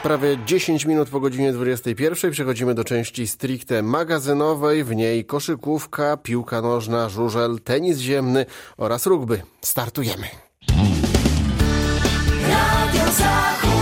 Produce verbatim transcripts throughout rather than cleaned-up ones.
Prawie dziesięć minut po godzinie dwudziestej pierwszej przechodzimy do części stricte magazynowej. W niej koszykówka, piłka nożna, żużel, tenis ziemny oraz rugby. Startujemy. Radio Zachód.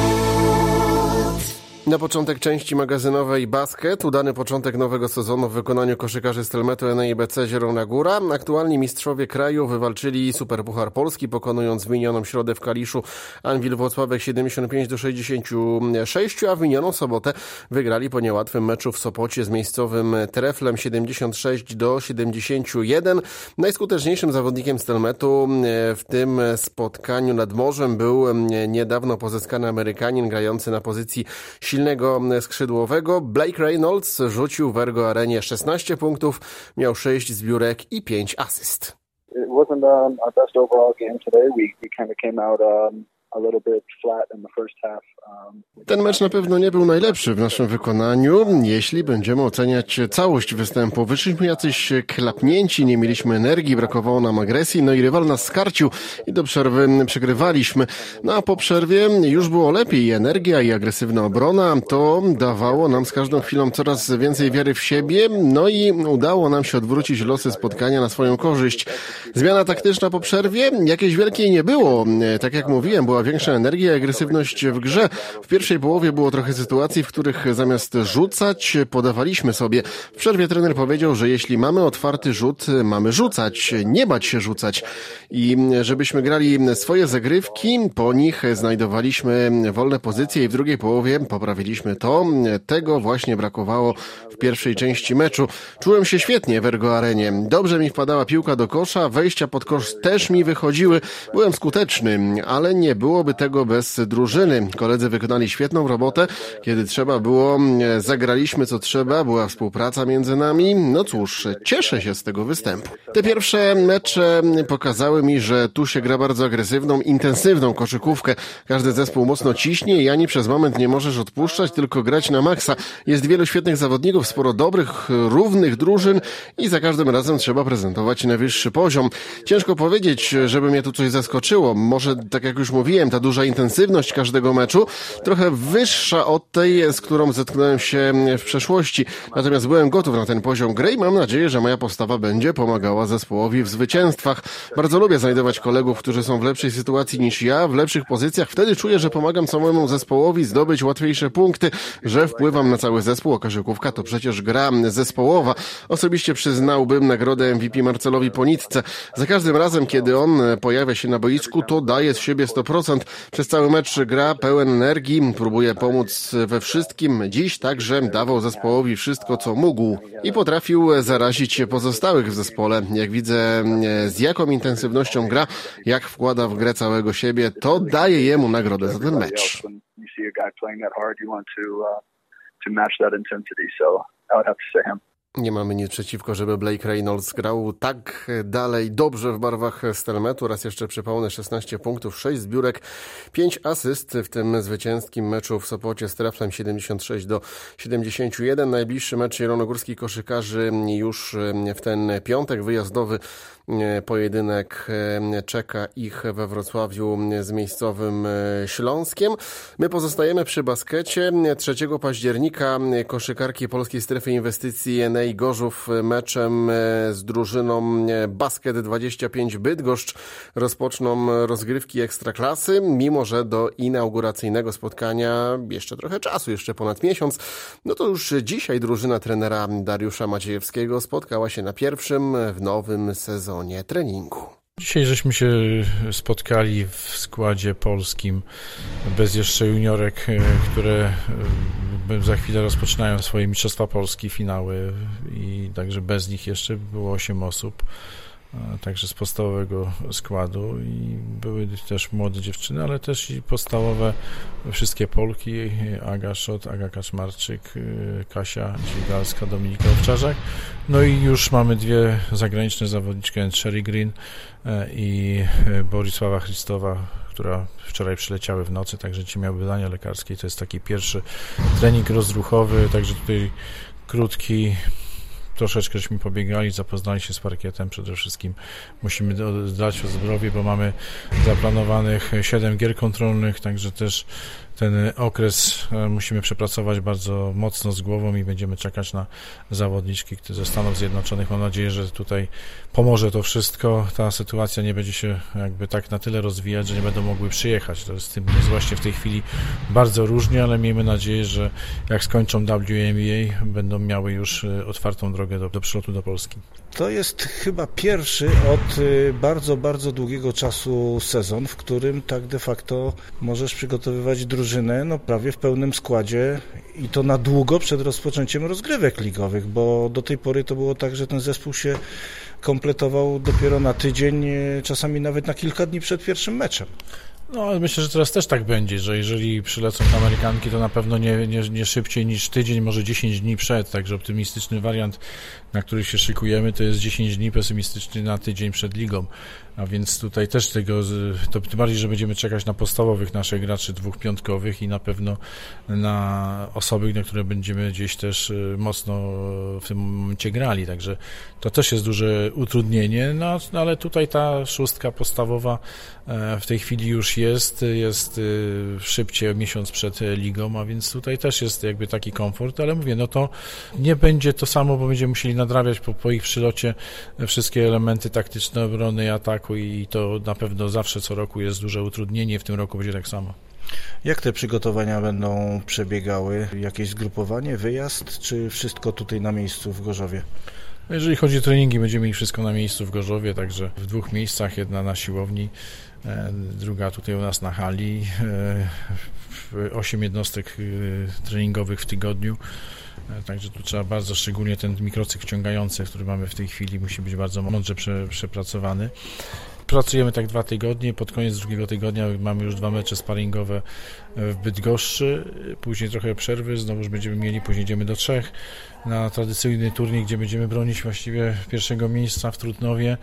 Na początek części magazynowej basket. Udany początek nowego sezonu w wykonaniu koszykarzy Stelmetu N I B C Zielona Góra. Aktualni mistrzowie kraju wywalczyli Superpuchar Polski, pokonując w minioną środę w Kaliszu Anwil Włocławek siedemdziesiąt pięć do sześćdziesięciu sześciu, a w minioną sobotę wygrali po niełatwym meczu w Sopocie z miejscowym Treflem siedemdziesiąt sześć do siedemdziesięciu jeden. Najskuteczniejszym zawodnikiem Stelmetu w tym spotkaniu nad morzem był niedawno pozyskany Amerykanin grający na pozycji silnego skrzydłowego. Blake Reynolds rzucił w Ergo Arenie szesnaście punktów, miał sześć zbiórek i pięć asyst. It wasn't um, our best overall game today. We we kind of came out um, a little bit flat in the first half. Um, Ten mecz na pewno nie był najlepszy w naszym wykonaniu, jeśli będziemy oceniać całość występu. Wyszliśmy jacyś klapnięci, nie mieliśmy energii, brakowało nam agresji, no i rywal nas skarcił i do przerwy przegrywaliśmy. No a po przerwie już było lepiej. Energia i agresywna obrona to dawało nam z każdą chwilą coraz więcej wiary w siebie, no i udało nam się odwrócić losy spotkania na swoją korzyść. Zmiana taktyczna po przerwie jakiejś wielkiej nie było. Tak jak mówiłem, była większa energia i agresywność w grze. W pierwszej połowie było trochę sytuacji, w których zamiast rzucać, podawaliśmy sobie. W przerwie trener powiedział, że jeśli mamy otwarty rzut, mamy rzucać, nie bać się rzucać. I żebyśmy grali swoje zagrywki, po nich znajdowaliśmy wolne pozycje i w drugiej połowie poprawiliśmy to. Tego właśnie brakowało w pierwszej części meczu. Czułem się świetnie w Ergo Arenie. Dobrze mi wpadała piłka do kosza, wejścia pod kosz też mi wychodziły. Byłem skuteczny, ale nie byłoby tego bez drużyny. Koledzy wykonali świetną robotę. Kiedy trzeba było, zagraliśmy co trzeba, była współpraca między nami. No cóż, cieszę się z tego występu. Te pierwsze mecze pokazały mi, że tu się gra bardzo agresywną, intensywną koszykówkę. Każdy zespół mocno ciśnie i ani przez moment nie możesz odpuszczać, tylko grać na maksa. Jest wielu świetnych zawodników, sporo dobrych, równych drużyn i za każdym razem trzeba prezentować najwyższy poziom. Ciężko powiedzieć, żeby mnie tu coś zaskoczyło. Może, tak jak już mówiłem, ta duża intensywność każdego meczu trochę wyższa od tej, z którą zetknąłem się w przeszłości. Natomiast byłem gotów na ten poziom gry i mam nadzieję, że moja postawa będzie pomagała zespołowi w zwycięstwach. Bardzo lubię znajdować kolegów, którzy są w lepszej sytuacji niż ja, w lepszych pozycjach. Wtedy czuję, że pomagam całemu zespołowi zdobyć łatwiejsze punkty, że wpływam na cały zespół, a koszykówka to przecież gra zespołowa. Osobiście przyznałbym nagrodę M V P Marcelowi Ponitce. Za każdym razem, kiedy on pojawia się na boisku, to daje z siebie sto procent. Przez cały mecz gra pełen energii, próbuje pomóc we wszystkim. Dziś także dawał zespołowi wszystko, co mógł i potrafił zarazić pozostałych w zespole. Jak widzę, z jaką intensywnością gra, jak wkłada w grę całego siebie, to daje jemu nagrodę za ten mecz. Nie mamy nic przeciwko, żeby Blake Reynolds grał tak dalej dobrze w barwach Stelmetu. Raz jeszcze przypomnę, szesnaście punktów, sześć zbiórek, pięć asyst w tym zwycięskim meczu w Sopocie z Treflem siedemdziesiąt sześć do siedemdziesięciu jeden. Najbliższy mecz zielonogórskich koszykarzy już w ten piątek wyjazdowy. Pojedynek czeka ich we Wrocławiu z miejscowym Śląskiem. My pozostajemy przy baskecie. trzeciego października koszykarki Polskiej Strefy Inwestycji N A Gorzów meczem z drużyną Basket dwadzieścia pięć Bydgoszcz rozpoczną rozgrywki Ekstraklasy, mimo że do inauguracyjnego spotkania jeszcze trochę czasu, jeszcze ponad miesiąc. No to już dzisiaj drużyna trenera Dariusza Maciejewskiego spotkała się na pierwszym w nowym sezonie treningu. Dzisiaj żeśmy się spotkali w składzie polskim, bez jeszcze juniorek, które za chwilę rozpoczynają swoje Mistrzostwa Polski, finały, i także bez nich jeszcze było osiem osób, także z podstawowego składu, i były też młode dziewczyny, ale też i podstawowe wszystkie Polki, Aga Szot, Aga Kaczmarczyk, Kasia Dźwigalska, Dominika Owczarzak. No i już mamy dwie zagraniczne zawodniczki, Sherry Green i Borisława Chrystowa, która wczoraj przyleciały w nocy, także dzisiaj miały badania lekarskie. To jest taki pierwszy trening rozruchowy, także tutaj krótki troszeczkę żeśmy pobiegali, zapoznali się z parkietem. Przede wszystkim musimy dać o zdrowie, bo mamy zaplanowanych siedem gier kontrolnych, także też ten okres musimy przepracować bardzo mocno z głową i będziemy czekać na zawodniczki ze Stanów Zjednoczonych. Mam nadzieję, że tutaj pomoże to wszystko. Ta sytuacja nie będzie się jakby tak na tyle rozwijać, że nie będą mogły przyjechać. To jest, jest właśnie w tej chwili bardzo różnie, ale miejmy nadzieję, że jak skończą W N B A, będą miały już otwartą drogę do, do przylotu do Polski. To jest chyba pierwszy od bardzo, bardzo długiego czasu sezon, w którym tak de facto możesz przygotowywać drużynę no, prawie w pełnym składzie i to na długo przed rozpoczęciem rozgrywek ligowych, bo do tej pory to było tak, że ten zespół się kompletował dopiero na tydzień, czasami nawet na kilka dni przed pierwszym meczem. No, ale myślę, że teraz też tak będzie, że jeżeli przylecą Amerykanki, to na pewno nie, nie, nie szybciej niż tydzień, może dziesięć dni przed, także optymistyczny wariant, na który się szykujemy, to jest dziesięć dni, pesymistyczny na tydzień przed ligą. A więc tutaj też tego, to tym bardziej, że będziemy czekać na podstawowych naszych graczy dwóch piątkowych i na pewno na osoby, na które będziemy gdzieś też mocno w tym momencie grali, także to też jest duże utrudnienie, no ale tutaj ta szóstka podstawowa w tej chwili już jest, jest szybciej miesiąc przed ligą, a więc tutaj też jest jakby taki komfort, ale mówię, no to nie będzie to samo, bo będziemy musieli nadrabiać po, po ich przylocie wszystkie elementy taktyczne obrony i ataku i to na pewno zawsze co roku jest duże utrudnienie, w tym roku będzie tak samo. Jak te przygotowania będą przebiegały? Jakieś zgrupowanie, wyjazd, czy wszystko tutaj na miejscu w Gorzowie? Jeżeli chodzi o treningi, będziemy mieli wszystko na miejscu w Gorzowie, także w dwóch miejscach, jedna na siłowni, druga tutaj u nas na hali, osiem jednostek treningowych w tygodniu. Także tu trzeba bardzo, szczególnie ten mikrocykl ciągający, który mamy w tej chwili, musi być bardzo mądrze prze, przepracowany. Pracujemy tak dwa tygodnie, pod koniec drugiego tygodnia mamy już dwa mecze sparingowe w Bydgoszczy, później trochę przerwy, znowu już będziemy mieli, później idziemy do Czech na tradycyjny turniej, gdzie będziemy bronić właściwie pierwszego miejsca w Trutnowie.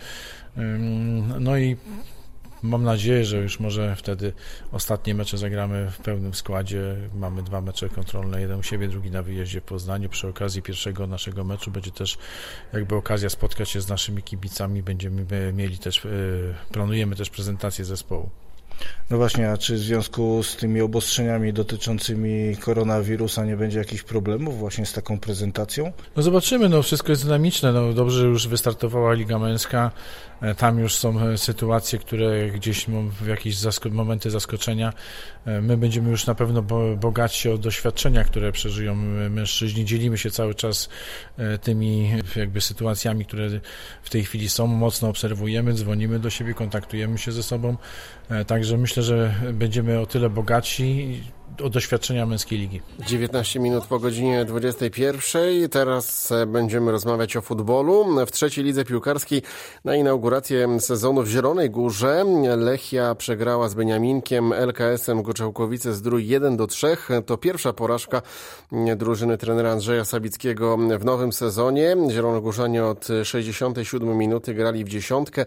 No i mam nadzieję, że już może wtedy ostatnie mecze zagramy w pełnym składzie. Mamy dwa mecze kontrolne, jeden u siebie, drugi na wyjeździe w Poznaniu. Przy okazji pierwszego naszego meczu będzie też jakby okazja spotkać się z naszymi kibicami. Będziemy mieli też, planujemy też prezentację zespołu. No właśnie, a czy w związku z tymi obostrzeniami dotyczącymi koronawirusa nie będzie jakichś problemów właśnie z taką prezentacją? No zobaczymy, no wszystko jest dynamiczne, no dobrze, że już wystartowała Liga Męska, tam już są sytuacje, które gdzieś w jakieś zasko- momenty zaskoczenia, my będziemy już na pewno bogatsi o doświadczenia, które przeżyją mężczyźni, dzielimy się cały czas tymi jakby sytuacjami, które w tej chwili są, mocno obserwujemy, dzwonimy do siebie, kontaktujemy się ze sobą, także myślę, że będziemy o tyle bogaci o doświadczenia męskiej ligi. dziewiętnaście minut po godzinie dwudziestej pierwszej. Teraz będziemy rozmawiać o futbolu. W trzeciej lidze piłkarskiej na inaugurację sezonu w Zielonej Górze Lechia przegrała z Beniaminkiem L K S-em Goczałkowice-Zdrój jeden do trzech. To pierwsza porażka drużyny trenera Andrzeja Sabickiego w nowym sezonie. Zielonogórzanie od sześćdziesiątej siódmej minuty grali w dziesiątkę.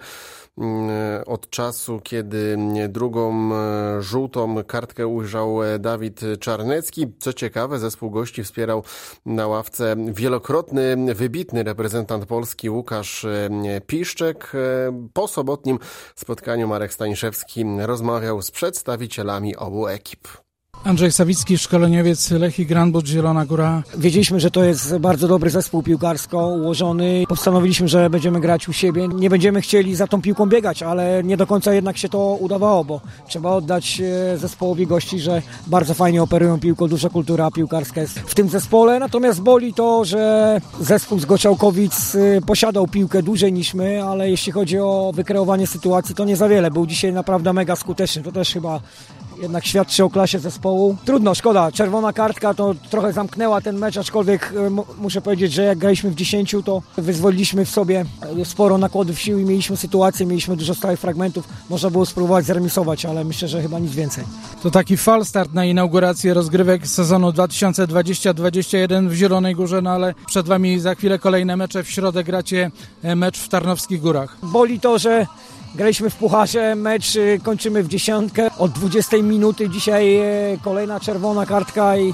Od czasu, kiedy drugą żółtą kartkę ujrzał Dawid Czarnecki. Co ciekawe, zespół gości wspierał na ławce wielokrotny, wybitny reprezentant Polski Łukasz Piszczek. Po sobotnim spotkaniu Marek Staniszewski rozmawiał z przedstawicielami obu ekip. Andrzej Sawicki, szkoleniowiec Lechii Granbuch, Zielona Góra. Wiedzieliśmy, że to jest bardzo dobry zespół piłkarsko ułożony. Postanowiliśmy, że będziemy grać u siebie. Nie będziemy chcieli za tą piłką biegać, ale nie do końca jednak się to udawało, bo trzeba oddać zespołowi gości, że bardzo fajnie operują piłką, duża kultura piłkarska jest w tym zespole. Natomiast boli to, że zespół z Goczałkowic posiadał piłkę dłużej niż my, ale jeśli chodzi o wykreowanie sytuacji, to nie za wiele. Był dzisiaj naprawdę mega skuteczny. To też chyba jednak świadczy o klasie zespołu. Trudno, szkoda. Czerwona kartka to trochę zamknęła ten mecz, aczkolwiek m- muszę powiedzieć, że jak graliśmy w dziesięciu, to wyzwoliliśmy w sobie sporo nakładów sił i mieliśmy sytuację, mieliśmy dużo stałych fragmentów. Można było spróbować zremisować, ale myślę, że chyba nic więcej. To taki falstart na inaugurację rozgrywek sezonu dwa tysiące dwudziesty dwudziesty jeden w Zielonej Górze, no ale przed Wami za chwilę kolejne mecze. W środę gracie mecz w Tarnowskich Górach. Boli to, że graliśmy w pucharze, mecz kończymy w dziesiątkę od dwudziestej minuty. Dzisiaj kolejna czerwona kartka i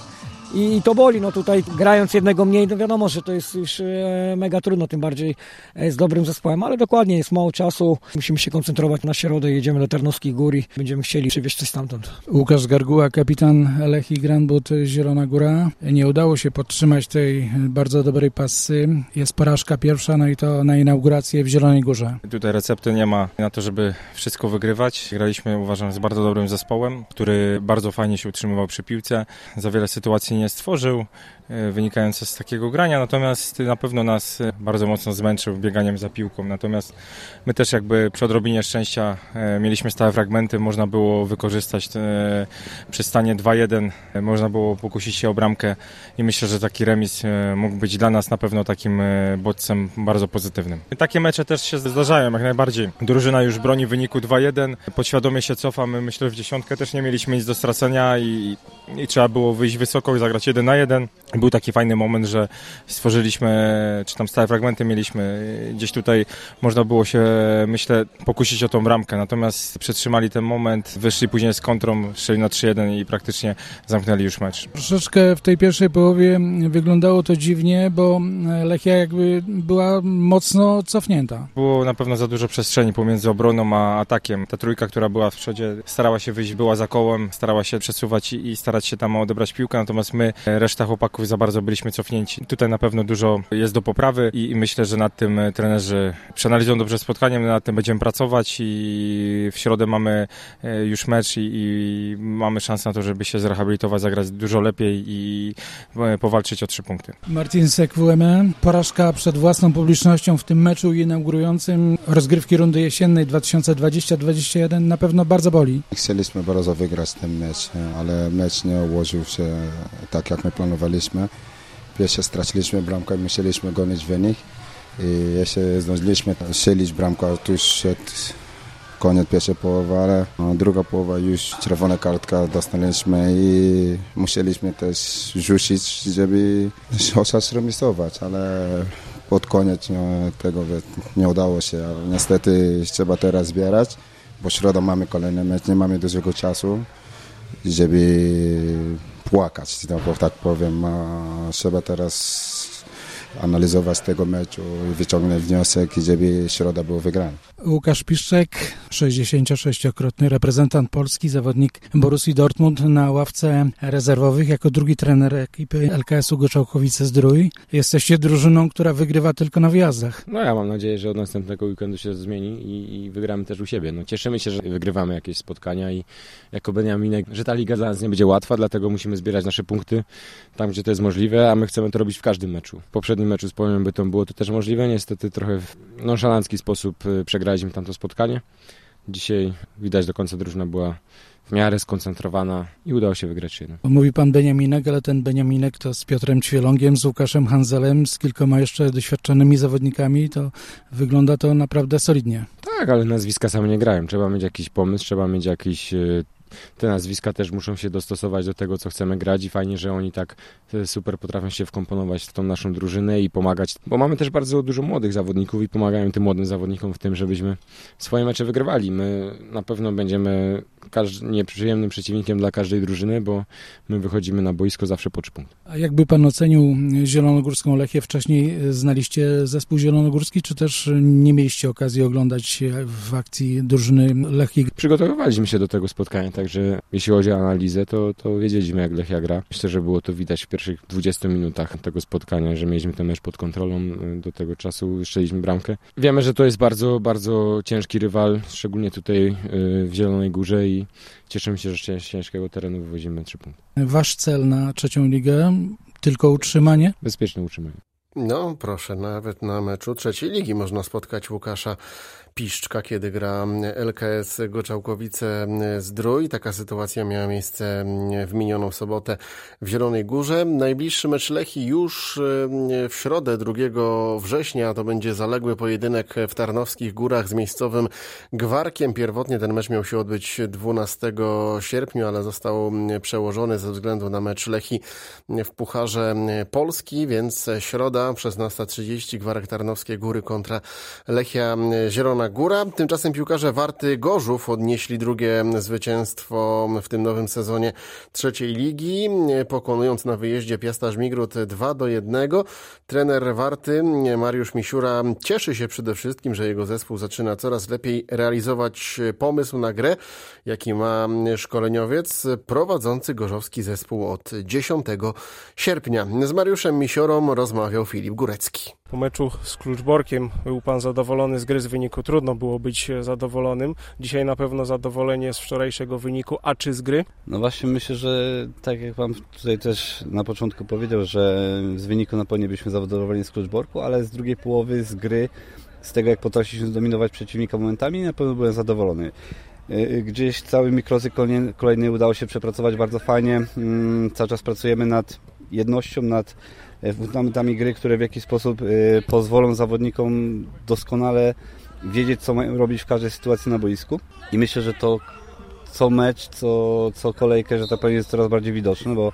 i, i to boli. No tutaj grając jednego mniej, no wiadomo, że to jest już mega trudno, tym bardziej z dobrym zespołem, ale dokładnie jest mało czasu. Musimy się koncentrować na środę, jedziemy do Tarnowskich Gór i będziemy chcieli przywieźć coś stamtąd. Łukasz Garguła, kapitan Lechii Granbud Zielona Góra. Nie udało się podtrzymać tej bardzo dobrej pasy. Jest porażka pierwsza, no i to na inaugurację w Zielonej Górze. Tutaj recepty nie ma na to, żeby wszystko wygrywać. Graliśmy, uważam, z bardzo dobrym zespołem, który bardzo fajnie się utrzymywał przy piłce. Za wiele sytuacji nie stworzył, wynikające z takiego grania, natomiast na pewno nas bardzo mocno zmęczył bieganiem za piłką. Natomiast my też jakby przy odrobinie szczęścia mieliśmy stałe fragmenty, można było wykorzystać przy stanie dwa jeden, można było pokusić się o bramkę i myślę, że taki remis mógł być dla nas na pewno takim bodźcem bardzo pozytywnym. Takie mecze też się zdarzają jak najbardziej. Drużyna już broni wyniku dwa jeden, podświadomie się cofa, my myślę w dziesiątkę też nie mieliśmy nic do stracenia i, i trzeba było wyjść wysoko i zagrać jeden na jeden. Był taki fajny moment, że stworzyliśmy, czy tam stałe fragmenty mieliśmy, gdzieś tutaj można było się, myślę, pokusić o tą bramkę, natomiast przetrzymali ten moment, wyszli później z kontrą, strzeli na trzy jeden i praktycznie zamknęli już mecz. Troszeczkę w tej pierwszej połowie wyglądało to dziwnie, bo Lechia jakby była mocno cofnięta. Było na pewno za dużo przestrzeni pomiędzy obroną a atakiem. Ta trójka, która była w przodzie, starała się wyjść, była za kołem, starała się przesuwać i, i starać się tam odebrać piłkę, natomiast my, reszta chłopaków, za bardzo byliśmy cofnięci. Tutaj na pewno dużo jest do poprawy i, i myślę, że nad tym trenerzy przeanalizują dobrze spotkanie, my nad tym będziemy pracować i w środę mamy już mecz i, i mamy szansę na to, żeby się zrehabilitować, zagrać dużo lepiej i powalczyć o trzy punkty. Martin Sekwueme, porażka przed własną publicznością w tym meczu inaugurującym rozgrywki rundy jesiennej dwa tysiące dwudziesty dwudziesty jeden na pewno bardzo boli. Chcieliśmy bardzo wygrać ten mecz, ale mecz nie ułożył się tak, jak my planowaliśmy. Pierwsze straciliśmy bramkę i musieliśmy gonić wynik i jeszcze zdążyliśmy strzelić bramkę tuż przed koniec pierwszej połowy, ale druga połowa już czerwona kartka dostaliśmy i musieliśmy też rzucić, żeby chociaż remisować, ale pod koniec tego nie udało się, ale niestety trzeba teraz zbierać, bo środa mamy kolejny mecz, nie mamy dużego czasu, żeby płakać, no, bo tak powiem, trzeba teraz analizować tego meczu i wyciągnąć wniosek, żeby środa była wygrana. Łukasz Piszczek, sześćdziesięciosześciokrotny reprezentant Polski, zawodnik Borussii Dortmund na ławce rezerwowych jako drugi trener ekipy L K S-u Goczałkowice-Zdrój. Jesteście drużyną, która wygrywa tylko na wyjazdach. No ja mam nadzieję, że od następnego weekendu się to zmieni i, i wygramy też u siebie. No, cieszymy się, że wygrywamy jakieś spotkania i jako Beniaminek, że ta liga dla nas nie będzie łatwa, dlatego musimy zbierać nasze punkty tam, gdzie to jest możliwe, a my chcemy to robić w każdym meczu. W poprzednim meczu z Polonią Bytom było to też możliwe, niestety trochę w nonszalancki sposób przegraliśmy tamto spotkanie. Dzisiaj widać do końca drużyna była w miarę skoncentrowana i udało się wygrać jedno. Mówi pan Beniaminek, ale ten Beniaminek to z Piotrem Ćwielongiem, z Łukaszem Hanzelem, z kilkoma jeszcze doświadczonymi zawodnikami, to wygląda to naprawdę solidnie. Tak, ale nazwiska same nie grają. Trzeba mieć jakiś pomysł, trzeba mieć jakiś... Te nazwiska też muszą się dostosować do tego, co chcemy grać i fajnie, że oni tak super potrafią się wkomponować w tą naszą drużynę i pomagać, bo mamy też bardzo dużo młodych zawodników i pomagają tym młodym zawodnikom w tym, żebyśmy swoje mecze wygrywali. My na pewno będziemy nieprzyjemnym przeciwnikiem dla każdej drużyny, bo my wychodzimy na boisko zawsze po trzy punkty. A jakby pan ocenił zielonogórską Lechię? Wcześniej znaliście zespół zielonogórski, czy też nie mieliście okazji oglądać w akcji drużyny Lechii? Przygotowywaliśmy się do tego spotkania, także jeśli chodzi o analizę, to, to wiedzieliśmy, jak Lechia gra. Myślę, że było to widać w pierwszych dwudziestu minutach tego spotkania, że mieliśmy ten mecz pod kontrolą. Do tego czasu strzeliśmy bramkę. Wiemy, że to jest bardzo, bardzo ciężki rywal, szczególnie tutaj w Zielonej Górze i cieszymy się, że z ciężkiego terenu wywozimy trzy punkty. Wasz cel na trzecią ligę? Tylko utrzymanie? Bezpieczne utrzymanie. No proszę, nawet na meczu trzeciej ligi można spotkać Łukasza Piszczka, kiedy gra L K S Goczałkowice-Zdrój. Taka sytuacja miała miejsce w minioną sobotę w Zielonej Górze. Najbliższy mecz Lechii już w środę drugiego września. To będzie zaległy pojedynek w Tarnowskich Górach z miejscowym Gwarkiem. Pierwotnie ten mecz miał się odbyć dwunastego sierpnia, ale został przełożony ze względu na mecz Lechii w Pucharze Polski, więc środa szesnasta trzydzieści Gwarek Tarnowskie Góry kontra Lechia Zielona Zielona Góra. Tymczasem piłkarze Warty Gorzów odnieśli drugie zwycięstwo w tym nowym sezonie trzeciej ligi, pokonując na wyjeździe Piasta Żmigród dwa do jednego. Trener Warty Mariusz Misiura cieszy się przede wszystkim, że jego zespół zaczyna coraz lepiej realizować pomysł na grę, jaki ma szkoleniowiec prowadzący gorzowski zespół od dziesiątego sierpnia. Z Mariuszem Misiorą rozmawiał Filip Górecki. Po meczu z Kluczborkiem był pan zadowolony z gry, z wyniku? Trudno było być zadowolonym. Dzisiaj na pewno zadowolenie z wczorajszego wyniku, a czy z gry? No właśnie myślę, że tak jak pan tutaj też na początku powiedział, że z wyniku na pewno byliśmy zadowoleni z Kluczborku, ale z drugiej połowy z gry, z tego jak potrafiliśmy zdominować przeciwnika momentami, na pewno byłem zadowolony. Gdzieś cały mikrozy kolejny udało się przepracować bardzo fajnie. Cały czas pracujemy nad jednością, nad fundamentami gry, które w jakiś sposób pozwolą zawodnikom doskonale wiedzieć, co mają robić w każdej sytuacji na boisku. I myślę, że to co mecz, co, co kolejkę, że tak powiem, jest coraz bardziej widoczne, bo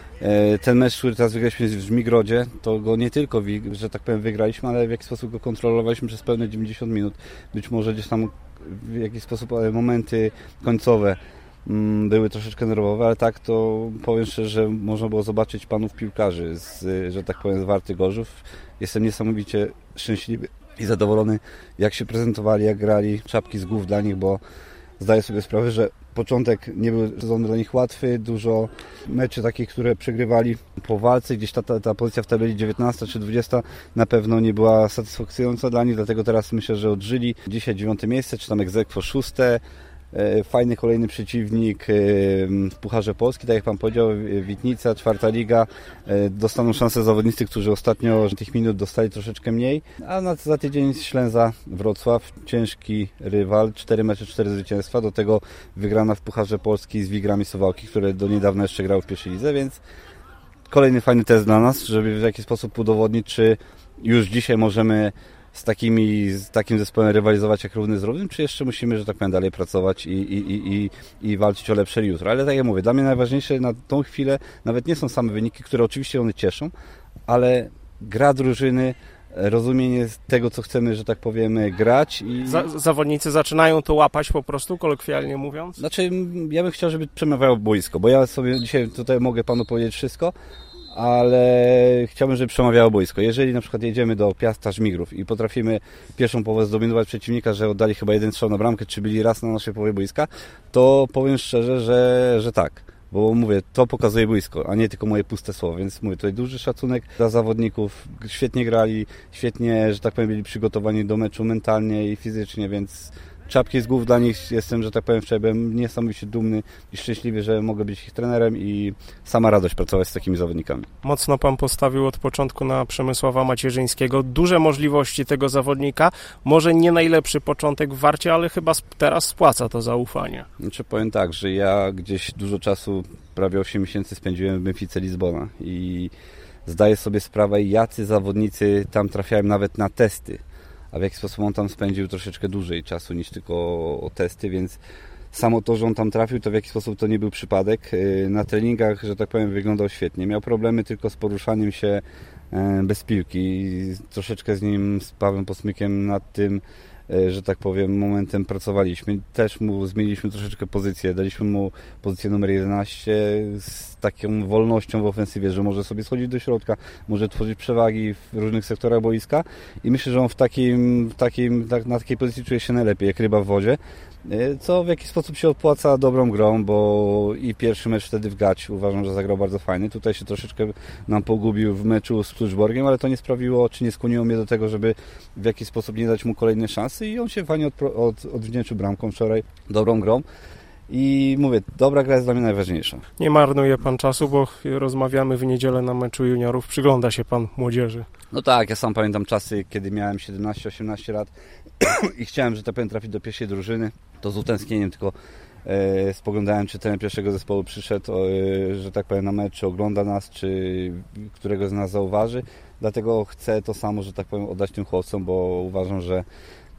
ten mecz, który teraz wygraliśmy w Żmigrodzie, to go nie tylko, że tak powiem, wygraliśmy, ale w jakiś sposób go kontrolowaliśmy przez pełne dziewięćdziesiąt minut. Być może gdzieś tam w jakiś sposób momenty końcowe były troszeczkę nerwowe, ale tak to powiem szczerze, że można było zobaczyć panów piłkarzy, z, że tak powiem, z Warty Gorzów. Jestem niesamowicie szczęśliwy i zadowolony, jak się prezentowali, jak grali, czapki z głów dla nich, bo zdaję sobie sprawę, że początek nie był sezon dla nich łatwy, dużo meczy takich, które przegrywali po walce, gdzieś ta, ta, ta pozycja w tabeli dziewiętnasta czy dwudziesta na pewno nie była satysfakcjonująca dla nich, dlatego teraz myślę, że odżyli. Dzisiaj dziewiąte miejsce, czy tam ex aequo szóste. Fajny kolejny przeciwnik w Pucharze Polski, tak jak pan powiedział, Witnica, czwarta liga. Dostaną szansę zawodnicy, którzy ostatnio tych minut dostali troszeczkę mniej. A na, za tydzień Ślęza Wrocław, ciężki rywal, cztery mecze, cztery zwycięstwa. Do tego wygrana w Pucharze Polski z Wigrami Suwałki, które do niedawna jeszcze grały w pierwszej lidze, więc kolejny fajny test dla nas, żeby w jakiś sposób udowodnić, czy już dzisiaj możemy z, takimi, z takim zespołem rywalizować jak równy z równym, czy jeszcze musimy, że tak powiem, dalej pracować i, i, i, i, i walczyć o lepsze jutro. Ale tak jak mówię, dla mnie najważniejsze na tą chwilę nawet nie są same wyniki, które oczywiście one cieszą, ale gra drużyny, rozumienie tego, co chcemy, że tak powiem, grać. I... Za, zawodnicy zaczynają to łapać po prostu, kolokwialnie mówiąc? Znaczy, ja bym chciał, żeby przemawiało boisko, bo ja sobie dzisiaj tutaj mogę panu powiedzieć wszystko, ale chciałbym, żeby przemawiało boisko. Jeżeli na przykład jedziemy do Piasta Żmigrów i potrafimy pierwszą połowę zdominować przeciwnika, że oddali chyba jeden strzał na bramkę, czy byli raz na naszej połowie boiska, to powiem szczerze, że, że tak. Bo mówię, to pokazuje boisko, a nie tylko moje puste słowa, więc mówię, tutaj duży szacunek dla zawodników, świetnie grali, świetnie, że tak powiem, byli przygotowani do meczu mentalnie i fizycznie, więc czapki z głów dla nich. Jestem, że tak powiem, wczoraj byłem niesamowicie dumny i szczęśliwy, że mogę być ich trenerem i sama radość pracować z takimi zawodnikami. Mocno pan postawił od początku na Przemysława Macierzyńskiego. Duże możliwości tego zawodnika. Może nie najlepszy początek w Warcie, ale chyba teraz spłaca to zaufanie. Znaczy powiem tak, że ja gdzieś dużo czasu, prawie osiem miesięcy spędziłem w Benfice Lizbona i zdaję sobie sprawę, jacy zawodnicy tam trafiają nawet na testy. A w jaki sposób on tam spędził troszeczkę dłużej czasu niż tylko o testy, więc samo to, że on tam trafił, to w jaki sposób to nie był przypadek. Na treningach, że tak powiem, wyglądał świetnie. Miał problemy tylko z poruszaniem się bez piłki. Troszeczkę z nim, z Pawłem Posmykiem nad tym, że tak powiem, momentem pracowaliśmy. Też mu zmieniliśmy troszeczkę pozycję. Daliśmy mu pozycję numer jedenaście z taką wolnością w ofensywie, że może sobie schodzić do środka, może tworzyć przewagi w różnych sektorach boiska i myślę, że on w takim, w takim, tak, na takiej pozycji czuje się najlepiej, jak ryba w wodzie, co w jakiś sposób się opłaca dobrą grą, bo i pierwszy mecz wtedy w Gać uważam, że zagrał bardzo fajny. Tutaj się troszeczkę nam pogubił w meczu z Kluczborgiem, ale to nie sprawiło, czy nie skłoniło mnie do tego, żeby w jakiś sposób nie dać mu kolejnej szansy i on się fajnie od, od, odwdzięczył bramką wczoraj, dobrą grą. I mówię, dobra gra jest dla mnie najważniejsza. Nie marnuje pan czasu, bo rozmawiamy w niedzielę na meczu juniorów. Przygląda się pan młodzieży. No tak, ja sam pamiętam czasy, kiedy miałem siedemnaście osiemnaście lat i chciałem, że tak powiem, trafić do pierwszej drużyny. To z utęsknieniem tylko e, spoglądałem, czy ten pierwszego zespołu przyszedł, e, że tak powiem, na mecz, czy ogląda nas, czy którego z nas zauważy. Dlatego chcę to samo, że tak powiem, oddać tym chłopcom, bo uważam, że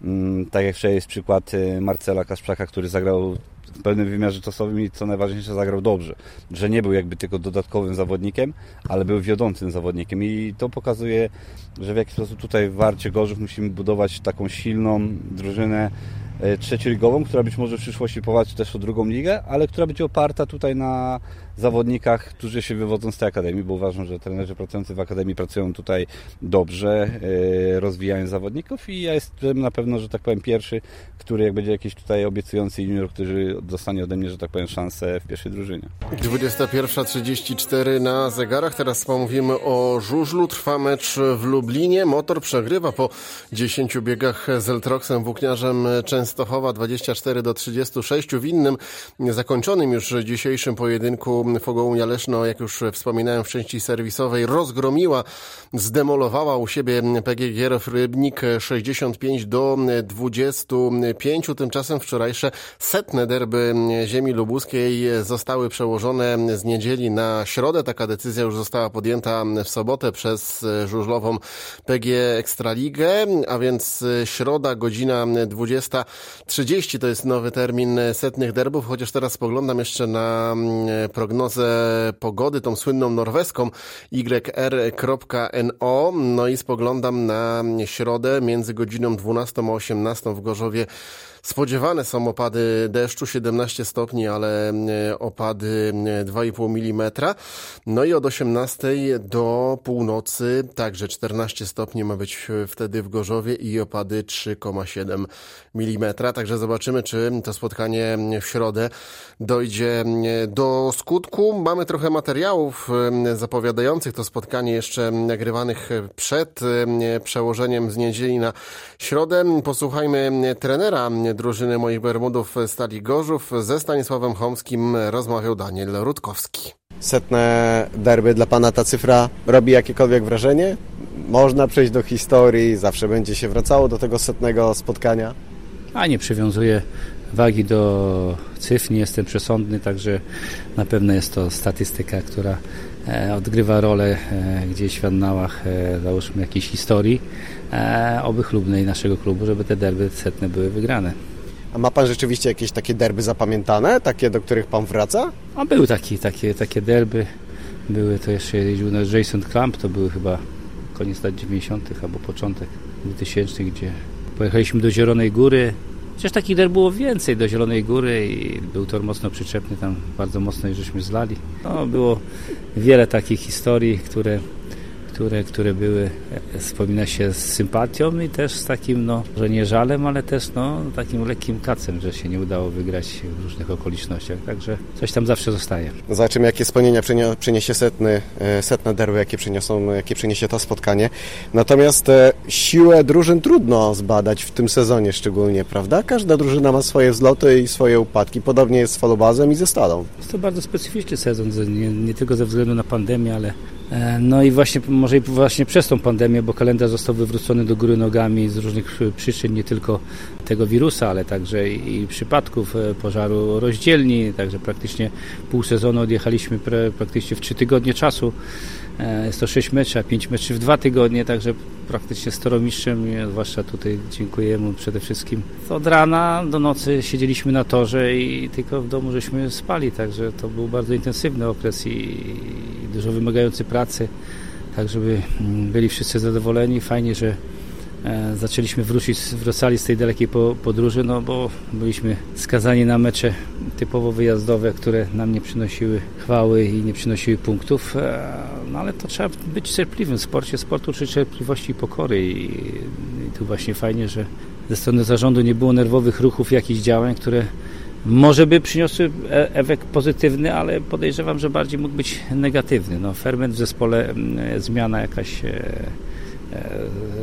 Tak jak wczoraj jest przykład Marcela Kaszprzaka, który zagrał w pełnym wymiarze czasowym i co najważniejsze zagrał dobrze, że nie był jakby tylko dodatkowym zawodnikiem, ale był wiodącym zawodnikiem i to pokazuje, że w jaki sposób tutaj w Warcie Gorzów musimy budować taką silną drużynę trzecioligową, która być może w przyszłości powalczy też o drugą ligę, ale która będzie oparta tutaj na zawodnikach, którzy się wywodzą z tej akademii, bo uważam, że trenerzy pracujący w akademii pracują tutaj dobrze, rozwijają zawodników i ja jestem na pewno, że tak powiem, pierwszy, który jak będzie jakiś tutaj obiecujący junior, który dostanie ode mnie, że tak powiem, szansę w pierwszej drużynie. dwudziesta pierwsza trzydzieści cztery na zegarach. Teraz pomówimy o żużlu. Trwa mecz w Lublinie. Motor przegrywa po dziesięciu biegach z Eltroksem Włókniarzem Częstochowa dwadzieścia cztery do trzydziestu sześciu. W innym, zakończonym już dzisiejszym pojedynku Fogounia Leszno, jak już wspominałem w części serwisowej, rozgromiła, zdemolowała u siebie P G G Rybnik sześćdziesiąt pięć do dwudziestu pięciu. Tymczasem wczorajsze setne derby ziemi lubuskiej zostały przełożone z niedzieli na środę. Taka decyzja już została podjęta w sobotę przez żużlową P G Ekstraligę, a więc środa, godzina dwudziesta trzydzieści to jest nowy termin setnych derbów, chociaż teraz spoglądam jeszcze na prognozę pogody, tą słynną norweską Y R kropka N O, no i spoglądam na środę między godziną dwunastą a osiemnastą w Gorzowie. Spodziewane są opady deszczu, siedemnaście stopni, ale opady dwa i pół milimetra. No i od osiemnastej do północy także czternaście stopni ma być wtedy w Gorzowie i opady trzy przecinek siedem milimetra. Także zobaczymy, czy to spotkanie w środę dojdzie do skutku. Mamy trochę materiałów zapowiadających to spotkanie, jeszcze nagrywanych przed przełożeniem z niedzieli na środę. Posłuchajmy trenera drużyny Moich Bermudów Stali Gorzów. Ze Stanisławem Chomskim rozmawiał Daniel Rutkowski. Setne derby, dla Pana ta cyfra robi jakiekolwiek wrażenie? Można przejść do historii, zawsze będzie się wracało do tego setnego spotkania? A nie przywiązuję wagi do cyfr, nie jestem przesądny, także na pewno jest to statystyka, która odgrywa rolę gdzieś w annałach, załóżmy, jakiejś historii, oby chlubnej naszego klubu, żeby te derby setne były wygrane. A ma Pan rzeczywiście jakieś takie derby zapamiętane, takie, do których Pan wraca? A były taki, takie, takie derby, były to jeszcze jeździł na Jason Clamp, to były chyba koniec lat dziewięćdziesiątych albo początek dwutysięcznych, gdzie pojechaliśmy do Zielonej Góry. Chociaż takich derb było więcej, do Zielonej Góry i był tor mocno przyczepny, tam bardzo mocno i żeśmy zlali. No, było wiele takich historii, które, które, które były, wspomina się z sympatią i też z takim, no, że nie żalem, ale też no, takim lekkim kacem, że się nie udało wygrać w różnych okolicznościach. Także coś tam zawsze zostaje. Zobaczymy, jakie wspomnienia przyniesie setny, setne derby, jakie przyniosą, jakie przyniesie to spotkanie. Natomiast siłę drużyn trudno zbadać w tym sezonie szczególnie, prawda? Każda drużyna ma swoje wzloty i swoje upadki. Podobnie jest z Falobazem i ze Stalą. Jest to bardzo specyficzny sezon, nie, nie tylko ze względu na pandemię, ale no i właśnie może właśnie przez tą pandemię, bo kalendarz został wywrócony do góry nogami z różnych przyczyn, nie tylko tego wirusa, ale także i przypadków pożaru rozdzielni, także praktycznie pół sezonu odjechaliśmy praktycznie w trzy tygodnie czasu. Jest to sześć meczy, a pięć meczy w dwa tygodnie, także praktycznie storomistrzem, zwłaszcza tutaj dziękuję mu przede wszystkim. Od rana do nocy siedzieliśmy na torze i tylko w domu żeśmy spali, także to był bardzo intensywny okres i dużo wymagający pracy, tak żeby byli wszyscy zadowoleni. Fajnie, że zaczęliśmy wrócić, wracali z tej dalekiej podróży, no bo byliśmy skazani na mecze typowo wyjazdowe, które nam nie przynosiły chwały i nie przynosiły punktów, no ale to trzeba być cierpliwym w sporcie. Sport uczy cierpliwości i pokory i, i tu właśnie fajnie, że ze strony zarządu nie było nerwowych ruchów, jakichś działań, które może by przyniosły efekt pozytywny, ale podejrzewam, że bardziej mógł być negatywny. No, ferment w zespole, zmiana jakaś, e, e,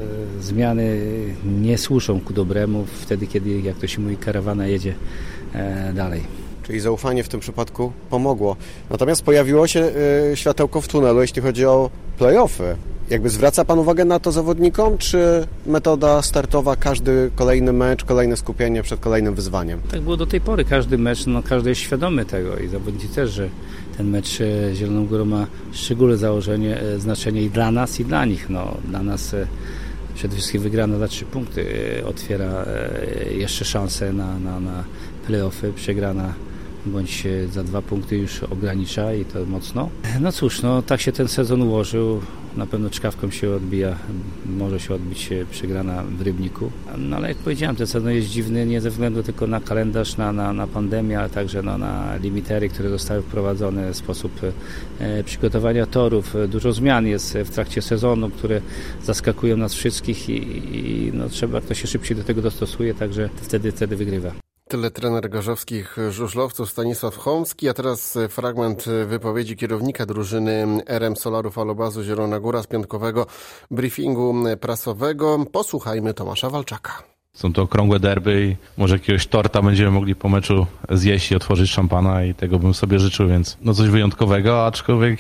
zmiany nie służą ku dobremu wtedy, kiedy, jak to się mówi, karawana jedzie e, dalej. Czyli zaufanie w tym przypadku pomogło. Natomiast pojawiło się y, światełko w tunelu, jeśli chodzi o play-offy. Jakby zwraca Pan uwagę na to zawodnikom, czy metoda startowa, każdy kolejny mecz, kolejne skupienie przed kolejnym wyzwaniem? Tak było do tej pory. Każdy mecz, no każdy jest świadomy tego i zawodnicy też, że ten mecz z Zieloną Górą ma szczególne założenie, znaczenie i dla nas, i dla nich. No, dla nas Przede wszystkim wygrana za trzy punkty otwiera jeszcze szansę na, na, na play-offy, przegrana bądź za dwa punkty już ogranicza i to mocno. No cóż, no tak się ten sezon ułożył. Na pewno czkawką się odbija, może się odbić przegrana w Rybniku. No ale jak powiedziałem, ten sezon jest dziwny nie ze względu tylko na kalendarz, na, na, na pandemię, ale także no, na limitery, które zostały wprowadzone, sposób e, przygotowania torów. Dużo zmian jest w trakcie sezonu, które zaskakują nas wszystkich i, i no, trzeba, kto się szybciej do tego dostosuje, także wtedy, wtedy wygrywa. Tyle trener gorzowskich żużlowców Stanisław Chomski, a teraz fragment wypowiedzi kierownika drużyny R M Solarów Falobazu Zielona Góra z piątkowego briefingu prasowego. Posłuchajmy Tomasza Walczaka. Są to okrągłe derby i może jakiegoś torta będziemy mogli po meczu zjeść i otworzyć szampana i tego bym sobie życzył, więc no coś wyjątkowego, aczkolwiek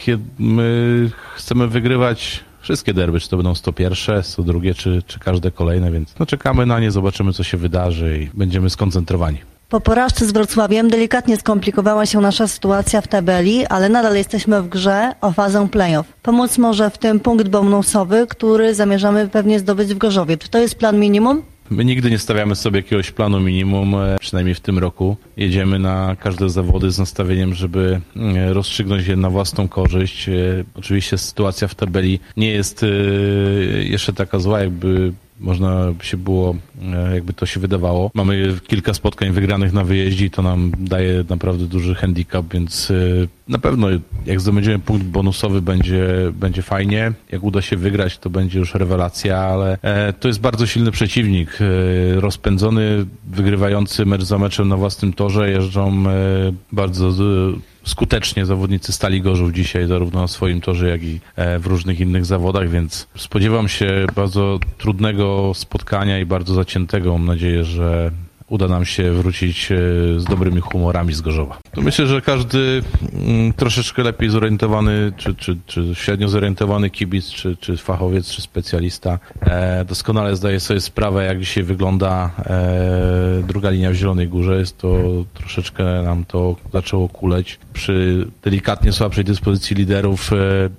my chcemy wygrywać wszystkie derby, czy to będą sto pierwsze, sto drugie, czy, czy każde kolejne, więc no czekamy na nie, zobaczymy co się wydarzy i będziemy skoncentrowani. Po porażce z Wrocławiem delikatnie skomplikowała się nasza sytuacja w tabeli, ale nadal jesteśmy w grze o fazę play-off. Pomóc może w tym punkt bonusowy, który zamierzamy pewnie zdobyć w Gorzowie. Czy to jest plan minimum? My nigdy nie stawiamy sobie jakiegoś planu minimum, przynajmniej w tym roku. Jedziemy na każde zawody z nastawieniem, żeby rozstrzygnąć je na własną korzyść. Oczywiście sytuacja w tabeli nie jest jeszcze taka zła, jakby można by się było, jakby to się wydawało. Mamy kilka spotkań wygranych na wyjeździe i to nam daje naprawdę duży handicap, więc na pewno jak zdobędziemy punkt bonusowy będzie, będzie fajnie. Jak uda się wygrać, to będzie już rewelacja, ale to jest bardzo silny przeciwnik. Rozpędzony, wygrywający mecz za meczem na własnym torze. Jeżdżą bardzo skutecznie zawodnicy Stali Gorzów dzisiaj, zarówno na swoim torze, jak i w różnych innych zawodach, więc spodziewam się bardzo trudnego spotkania i bardzo zaciętego. Mam nadzieję, że uda nam się wrócić z dobrymi humorami z Gorzowa. To myślę, że każdy troszeczkę lepiej zorientowany, czy, czy, czy średnio zorientowany kibic, czy, czy fachowiec, czy specjalista e, doskonale zdaje sobie sprawę, jak dzisiaj wygląda e, druga linia w Zielonej Górze. Jest to troszeczkę nam to zaczęło kuleć. Przy delikatnie słabszej dyspozycji liderów e,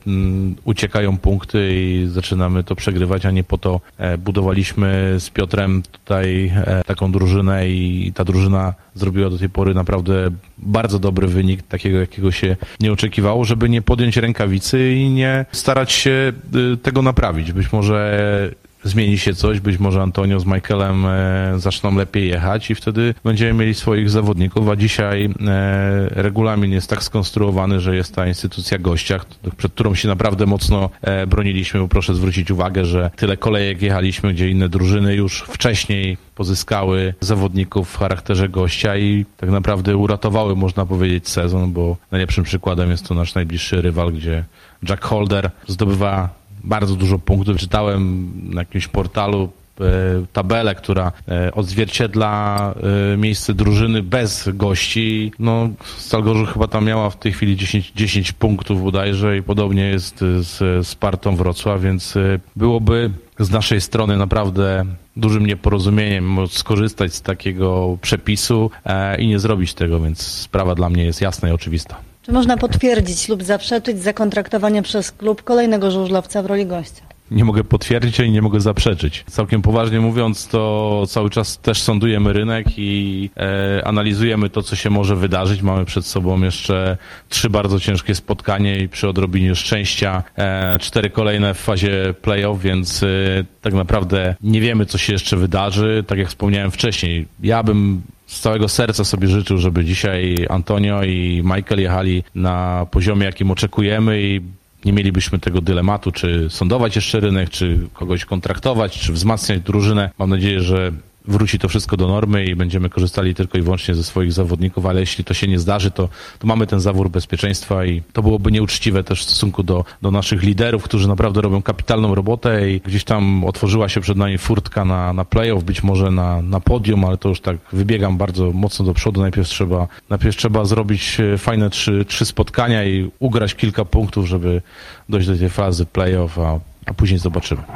m, uciekają punkty i zaczynamy to przegrywać, a nie po to e, budowaliśmy z Piotrem tutaj e, taką drużynę i ta drużyna zrobiła do tej pory naprawdę bardzo dobry wynik, takiego jakiego się nie oczekiwało, żeby nie podjąć rękawicy i nie starać się tego naprawić. Być może zmieni się coś, być może Antonio z Michaelem e, zaczną lepiej jechać i wtedy będziemy mieli swoich zawodników, a dzisiaj e, regulamin jest tak skonstruowany, że jest ta instytucja gościa, przed którą się naprawdę mocno e, broniliśmy, bo proszę zwrócić uwagę, że tyle kolejek jechaliśmy, gdzie inne drużyny już wcześniej pozyskały zawodników w charakterze gościa i tak naprawdę uratowały, można powiedzieć, sezon, bo najlepszym przykładem jest to nasz najbliższy rywal, gdzie Jack Holder zdobywa bardzo dużo punktów. Czytałem na jakimś portalu e, tabelę, która e, odzwierciedla e, miejsce drużyny bez gości. No, Stal Gorzów chyba tam miała w tej chwili dziesięć, dziesięć punktów bodajże i podobnie jest z Spartą Wrocław, więc e, byłoby z naszej strony naprawdę dużym nieporozumieniem skorzystać z takiego przepisu e, i nie zrobić tego, więc sprawa dla mnie jest jasna i oczywista. Czy można potwierdzić lub zaprzeczyć zakontraktowanie przez klub kolejnego żużlowca w roli gościa? Nie mogę potwierdzić i nie mogę zaprzeczyć. Całkiem poważnie mówiąc, to cały czas też sądujemy rynek i e, analizujemy to, co się może wydarzyć. Mamy przed sobą jeszcze trzy bardzo ciężkie spotkania i przy odrobinie szczęścia e, cztery kolejne w fazie play-off, więc e, tak naprawdę nie wiemy, co się jeszcze wydarzy. Tak jak wspomniałem wcześniej, ja bym z całego serca sobie życzył, żeby dzisiaj Antonio i Michael jechali na poziomie, jakim oczekujemy i nie mielibyśmy tego dylematu, czy sądować jeszcze rynek, czy kogoś kontraktować, czy wzmacniać drużynę. Mam nadzieję, że wróci to wszystko do normy i będziemy korzystali tylko i wyłącznie ze swoich zawodników, ale jeśli to się nie zdarzy, to, to mamy ten zawór bezpieczeństwa i to byłoby nieuczciwe też w stosunku do, do naszych liderów, którzy naprawdę robią kapitalną robotę i gdzieś tam otworzyła się przed nami furtka na, na play-off, być może na, na podium, ale to już tak wybiegam bardzo mocno do przodu. Najpierw trzeba, najpierw trzeba zrobić fajne trzy, trzy spotkania i ugrać kilka punktów, żeby dojść do tej fazy play-off, a, a później zobaczymy.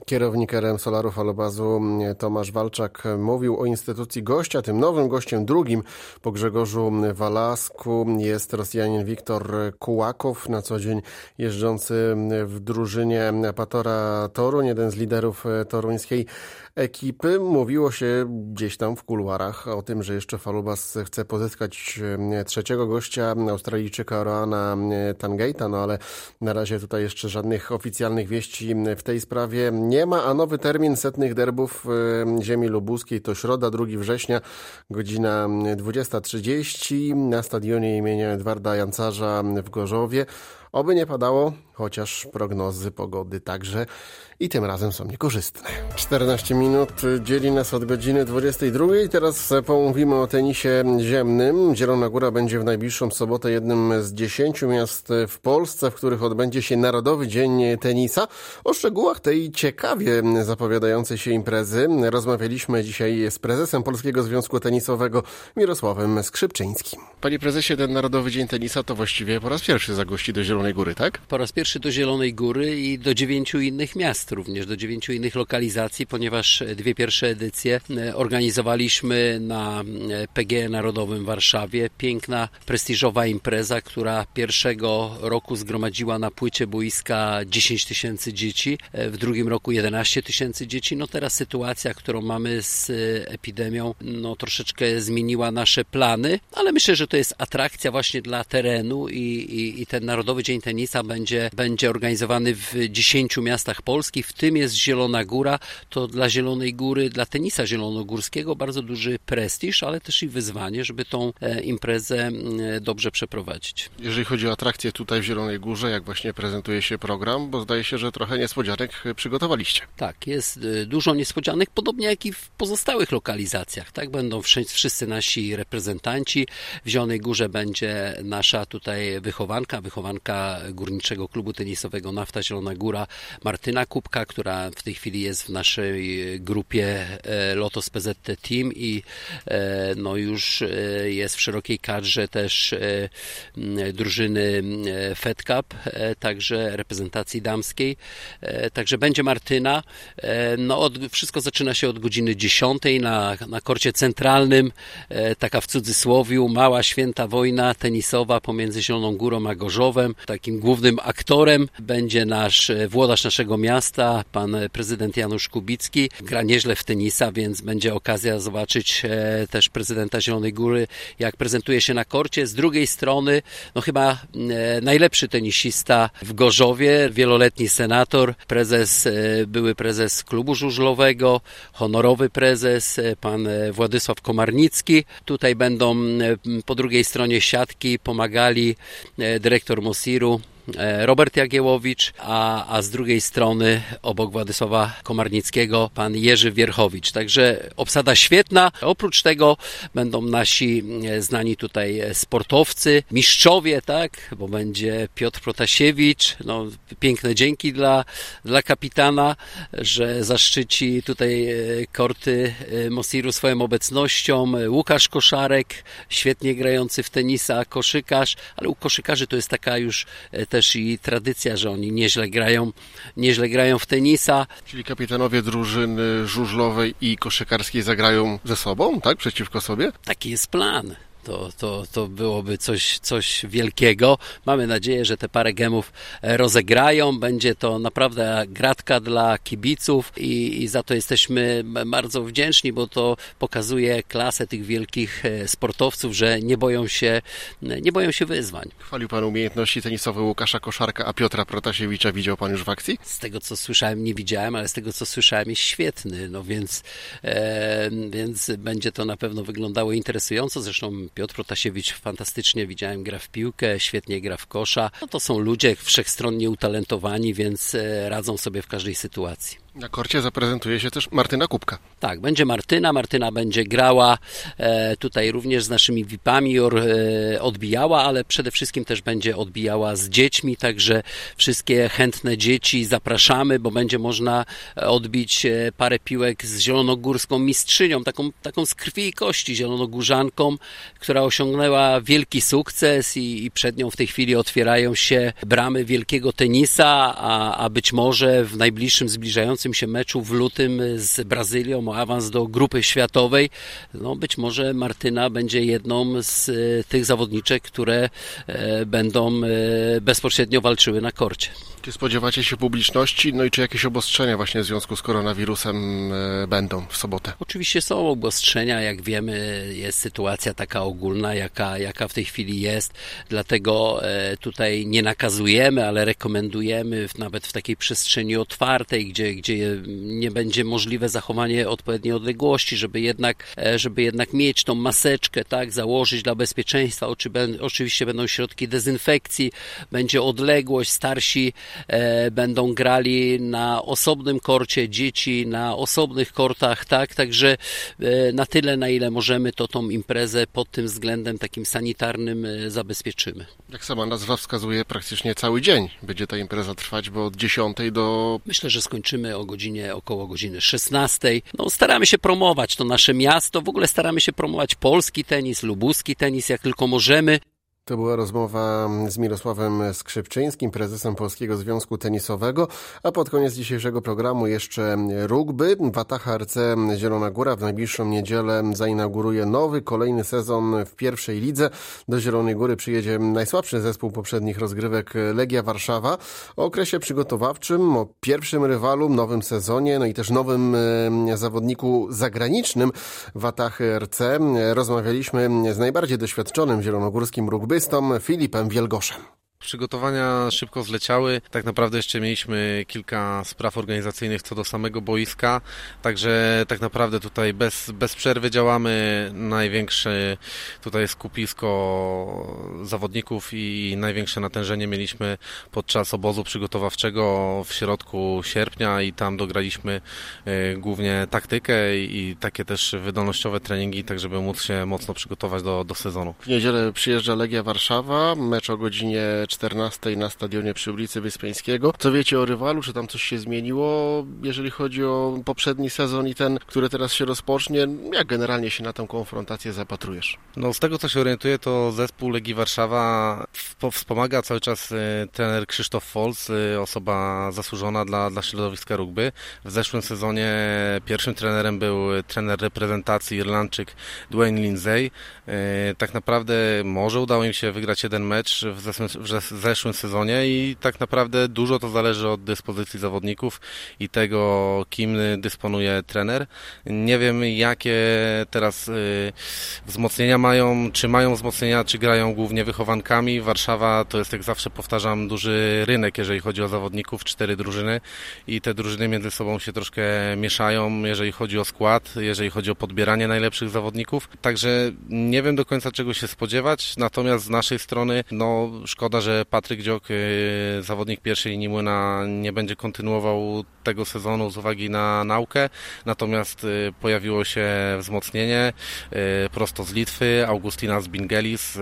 Kierownik R M Solaru Falobazu Tomasz Walczak mówił o instytucji gościa. Tym nowym gościem, drugim po Grzegorzu Walasku, jest Rosjanin Wiktor Kułakow, na co dzień jeżdżący w drużynie Patora Toruń, jeden z liderów toruńskiej ekipy. Mówiło się gdzieś tam w kuluarach o tym, że jeszcze Falubas chce pozyskać trzeciego gościa, Australijczyka Roana Tangeita, no ale na razie tutaj jeszcze żadnych oficjalnych wieści w tej sprawie nie ma, a nowy termin setnych derbów ziemi lubuskiej to środa, drugiego września, godzina dwudziesta trzydzieści na stadionie imienia Edwarda Jancarza w Gorzowie. Oby nie padało, chociaż prognozy pogody także i tym razem są niekorzystne. czternaście minut dzieli nas od godziny dwudziestej drugiej. Teraz pomówimy o tenisie ziemnym. Zielona Góra będzie w najbliższą sobotę jednym z dziesięciu miast w Polsce, w których odbędzie się Narodowy Dzień Tenisa. O szczegółach tej ciekawie zapowiadającej się imprezy rozmawialiśmy dzisiaj z prezesem Polskiego Związku Tenisowego Mirosławem Skrzypczyńskim. Panie prezesie, ten Narodowy Dzień Tenisa to właściwie po raz pierwszy zagości do Zielonej Góry, tak? Po raz pierwszy do Zielonej Góry i do dziewięciu innych miast, również do dziewięciu innych lokalizacji, ponieważ dwie pierwsze edycje organizowaliśmy na P G E Narodowym w Warszawie. Piękna, prestiżowa impreza, która pierwszego roku zgromadziła na płycie boiska dziesięć tysięcy dzieci, w drugim roku jedenaście tysięcy dzieci. No teraz sytuacja, którą mamy z epidemią, no troszeczkę zmieniła nasze plany, ale myślę, że to jest atrakcja właśnie dla terenu i, i, i ten Narodowy Dzień Tenisa będzie, będzie organizowany w dziesięciu miastach Polski, w tym jest Zielona Góra. To dla Zielonej Góry, dla tenisa zielonogórskiego bardzo duży prestiż, ale też i wyzwanie, żeby tą imprezę dobrze przeprowadzić. Jeżeli chodzi o atrakcje tutaj w Zielonej Górze, jak właśnie prezentuje się program, bo zdaje się, że trochę niespodzianek przygotowaliście. Tak, jest dużo niespodzianek, podobnie jak i w pozostałych lokalizacjach. Tak, będą wszyscy nasi reprezentanci. W Zielonej Górze będzie nasza tutaj wychowanka, wychowanka Górniczego Klubu Tenisowego Nafta Zielona Góra, Martyna Kubka, która w tej chwili jest w naszej grupie Lotos P Z T Team i no już jest w szerokiej kadrze też drużyny Fed Cup, także reprezentacji damskiej. Także będzie Martyna. No od, wszystko zaczyna się od godziny dziesiątej na, na korcie centralnym, taka w cudzysłowiu mała święta wojna tenisowa pomiędzy Zieloną Górą a Gorzowem. Takim głównym aktorem będzie nasz włodarz naszego miasta, pan prezydent Janusz Kubicki. Gra nieźle w tenisa, więc będzie okazja zobaczyć też prezydenta Zielonej Góry, jak prezentuje się na korcie. Z drugiej strony, no chyba najlepszy tenisista w Gorzowie, wieloletni senator, prezes, były prezes klubu żużlowego, honorowy prezes, pan Władysław Komarnicki. Tutaj będą po drugiej stronie siatki pomagali dyrektor Mosiru Robert Jagiełowicz, a, a z drugiej strony obok Władysława Komarnickiego pan Jerzy Wierchowicz. Także obsada świetna. Oprócz tego będą nasi znani tutaj sportowcy, mistrzowie, tak, bo będzie Piotr Protasiewicz. No, piękne dzięki dla, dla kapitana, że zaszczyci tutaj korty Mosiru swoją obecnością. Łukasz Koszarek, świetnie grający w tenisa, koszykarz, ale u koszykarzy to jest taka już też też i tradycja, że oni nieźle grają, nieźle grają w tenisa. Czyli kapitanowie drużyny żużlowej i koszykarskiej zagrają ze sobą, tak? Przeciwko sobie? Taki jest plan. To, to, to byłoby coś, coś wielkiego. Mamy nadzieję, że te parę gemów rozegrają. Będzie to naprawdę gratka dla kibiców i, i za to jesteśmy bardzo wdzięczni, bo to pokazuje klasę tych wielkich sportowców, że nie boją się, nie boją się wyzwań. Chwalił pan umiejętności tenisowe Łukasza Koszarka, a Piotra Protasiewicza widział pan już w akcji? Z tego, co słyszałem, nie widziałem, ale z tego, co słyszałem, jest świetny. No więc, e, więc będzie to na pewno wyglądało interesująco. Zresztą Piotr Protasiewicz fantastycznie, widziałem, gra w piłkę, świetnie gra w kosza. No to są ludzie wszechstronnie utalentowani, więc radzą sobie w każdej sytuacji. Na korcie zaprezentuje się też Martyna Kubka. Tak, będzie Martyna. Martyna będzie grała e, tutaj również z naszymi V I P-ami, or, e, odbijała, ale przede wszystkim też będzie odbijała z dziećmi, także wszystkie chętne dzieci zapraszamy, bo będzie można odbić parę piłek z zielonogórską mistrzynią, taką, taką z krwi i kości zielonogórzanką, która osiągnęła wielki sukces i, i przed nią w tej chwili otwierają się bramy wielkiego tenisa, a, a być może w najbliższym, zbliżającym toczącym się meczu w lutym z Brazylią o awans do grupy światowej, no być może Martyna będzie jedną z tych zawodniczek, które będą bezpośrednio walczyły na korcie. Czy spodziewacie się publiczności? No i czy jakieś obostrzenia właśnie w związku z koronawirusem będą w sobotę? Oczywiście są obostrzenia, jak wiemy, jest sytuacja taka ogólna, jaka, jaka w tej chwili jest, dlatego tutaj nie nakazujemy, ale rekomendujemy nawet w takiej przestrzeni otwartej, gdzie, gdzie nie będzie możliwe zachowanie odpowiedniej odległości, żeby jednak, żeby jednak mieć tą maseczkę, tak, założyć dla bezpieczeństwa. Oczywiście będą środki dezynfekcji, będzie odległość, starsi e, będą grali na osobnym korcie, dzieci na osobnych kortach, tak, także e, na tyle, na ile możemy, to tą imprezę pod tym względem takim sanitarnym e, zabezpieczymy. Jak sama nazwa wskazuje, praktycznie cały dzień będzie ta impreza trwać, bo od dziesiątej do... Myślę, że skończymy o godzinie, około godziny szesnastej. No, staramy się promować to nasze miasto, w ogóle staramy się promować polski tenis, lubuski tenis, jak tylko możemy. To była rozmowa z Mirosławem Skrzypczyńskim, prezesem Polskiego Związku Tenisowego, a pod koniec dzisiejszego programu jeszcze rugby. Wataha R C Zielona Góra w najbliższą niedzielę zainauguruje nowy, kolejny sezon w pierwszej lidze. Do Zielonej Góry przyjedzie najsłabszy zespół poprzednich rozgrywek Legia Warszawa. O okresie przygotowawczym, o pierwszym rywalu, nowym sezonie, no i też nowym zawodniku zagranicznym Watachy R C rozmawialiśmy z najbardziej doświadczonym zielonogórskim rugbystą Filipem Wielgoszem. Przygotowania szybko zleciały. Tak naprawdę jeszcze mieliśmy kilka spraw organizacyjnych co do samego boiska, także tak naprawdę tutaj bez, bez przerwy działamy. Największe tutaj skupisko zawodników i największe natężenie mieliśmy podczas obozu przygotowawczego w środku sierpnia i tam dograliśmy głównie taktykę i takie też wydolnościowe treningi, tak żeby móc się mocno przygotować do, do sezonu. W niedzielę przyjeżdża Legia Warszawa, mecz o godzinie czternastej na stadionie przy ulicy Wyspiańskiego. Co wiecie o rywalu? Czy tam coś się zmieniło, jeżeli chodzi o poprzedni sezon i ten, który teraz się rozpocznie? Jak generalnie się na tę konfrontację zapatrujesz? No z tego, co się orientuję, to zespół Legii Warszawa wspomaga cały czas trener Krzysztof Folc, osoba zasłużona dla, dla środowiska rugby. W zeszłym sezonie pierwszym trenerem był trener reprezentacji Irlandczyk Dwayne Lindsay. Tak naprawdę może udało im się wygrać jeden mecz w zeszłym, w zeszłym sezonie i tak naprawdę dużo to zależy od dyspozycji zawodników i tego, kim dysponuje trener. Nie wiem, jakie teraz y, wzmocnienia mają, czy mają wzmocnienia, czy grają głównie wychowankami. Warszawa to jest, jak zawsze powtarzam, duży rynek, jeżeli chodzi o zawodników, cztery drużyny i te drużyny między sobą się troszkę mieszają, jeżeli chodzi o skład, jeżeli chodzi o podbieranie najlepszych zawodników. Także nie wiem do końca, czego się spodziewać, natomiast z naszej strony, no szkoda, że Patryk Dziok, zawodnik pierwszej linii Młyna, nie będzie kontynuował tego sezonu z uwagi na naukę, natomiast pojawiło się wzmocnienie prosto z Litwy. Augustina Zbingelis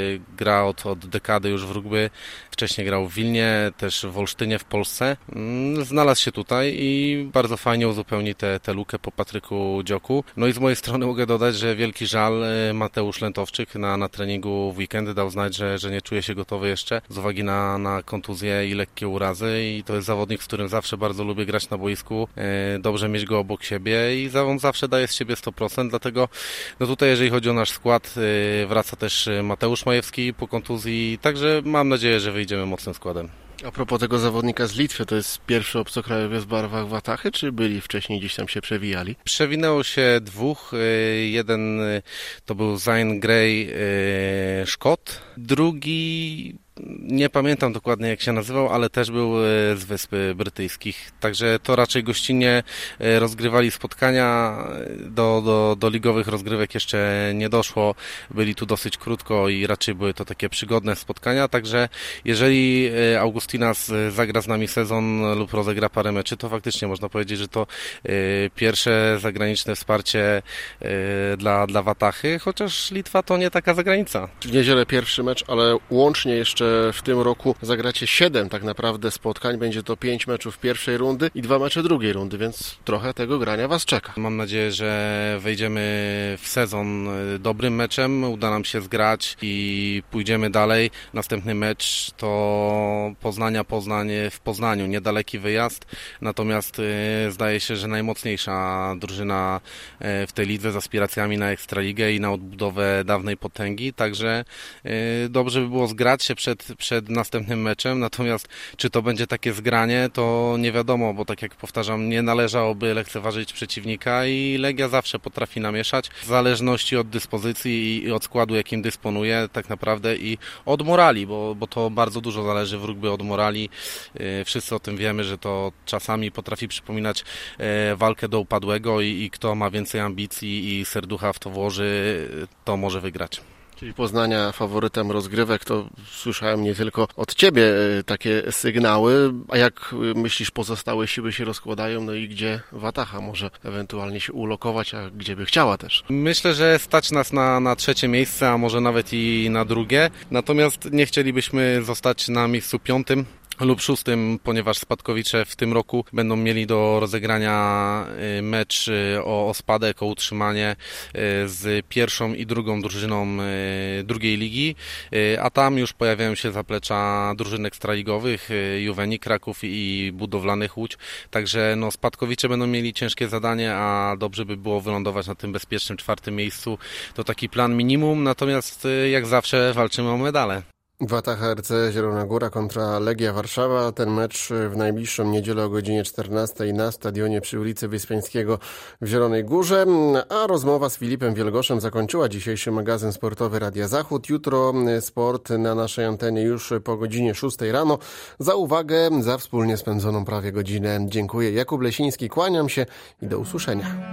gra od, od dekady już w rugby, wcześniej grał w Wilnie, też w Olsztynie w Polsce. Znalazł się tutaj i bardzo fajnie uzupełni tę lukę po Patryku Dzioku. No i z mojej strony mogę dodać, że wielki żal, Mateusz Lętowczyk na, na treningu w weekend dał znać, że, że nie czuje się gotowy jeszcze z uwagi na, na kontuzję i lekkie urazy i to jest zawodnik, z którym zawsze bardzo lubię grać na boisku, dobrze mieć go obok siebie i on zawsze daje z siebie sto procent, dlatego no tutaj jeżeli chodzi o nasz skład, wraca też Mateusz Majewski po kontuzji, także mam nadzieję, że wyjdziemy mocnym składem. A propos tego zawodnika z Litwy, to jest pierwszy obcokrajowiec w barwach Watachy, czy byli wcześniej gdzieś tam się przewijali? Przewinęło się dwóch. Jeden to był Zain Gray Szkot, drugi nie pamiętam dokładnie jak się nazywał, ale też był z Wysp Brytyjskich. Także to raczej gościnnie rozgrywali spotkania. Do, do, do ligowych rozgrywek jeszcze nie doszło. Byli tu dosyć krótko i raczej były to takie przygodne spotkania. Także jeżeli Augustinas zagra z nami sezon lub rozegra parę meczy, to faktycznie można powiedzieć, że to pierwsze zagraniczne wsparcie dla, dla Watachy, chociaż Litwa to nie taka zagranica. W niedzielę pierwszy mecz, ale łącznie jeszcze że w tym roku zagracie siedem tak naprawdę spotkań. Będzie to pięć meczów pierwszej rundy i dwa mecze drugiej rundy, więc trochę tego grania Was czeka. Mam nadzieję, że wejdziemy w sezon dobrym meczem, uda nam się zgrać i pójdziemy dalej. Następny mecz to Poznania Poznań w Poznaniu, niedaleki wyjazd, natomiast zdaje się, że najmocniejsza drużyna w tej lidze z aspiracjami na Ekstraligę i na odbudowę dawnej potęgi, także dobrze by było zgrać się przed, przed następnym meczem, natomiast czy to będzie takie zgranie, to nie wiadomo, bo tak jak powtarzam, nie należałoby lekceważyć przeciwnika i Legia zawsze potrafi namieszać w zależności od dyspozycji i od składu, jakim dysponuje tak naprawdę i od morali, bo, bo to bardzo dużo zależy w rugby od morali. Wszyscy o tym wiemy, że to czasami potrafi przypominać walkę do upadłego i, i kto ma więcej ambicji i serducha w to włoży, to może wygrać. Czyli Poznania faworytem rozgrywek, to słyszałem nie tylko od Ciebie takie sygnały, a jak myślisz, pozostałe siły się rozkładają, no i gdzie Wataha może ewentualnie się ulokować, a gdzie by chciała też? Myślę, że stać nas na, na trzecie miejsce, a może nawet i na drugie, natomiast nie chcielibyśmy zostać na miejscu piątym lub szóstym, ponieważ Spadkowicze w tym roku będą mieli do rozegrania mecz o, o spadek, o utrzymanie z pierwszą i drugą drużyną drugiej ligi, a tam już pojawiają się zaplecza drużyn ekstraligowych, Juweni Kraków i Budowlanych Łódź, także no, Spadkowicze będą mieli ciężkie zadanie, a dobrze by było wylądować na tym bezpiecznym czwartym miejscu. To taki plan minimum, natomiast jak zawsze walczymy o medale. Wataha R C Zielona Góra kontra Legia Warszawa. Ten mecz w najbliższą niedzielę o godzinie czternastej na stadionie przy ulicy Wyspiańskiego w Zielonej Górze. A rozmowa z Filipem Wielgoszem zakończyła dzisiejszy magazyn sportowy Radia Zachód. Jutro sport na naszej antenie już po godzinie szóstej rano. Za uwagę, za wspólnie spędzoną prawie godzinę dziękuję. Jakub Lesiński, kłaniam się i do usłyszenia.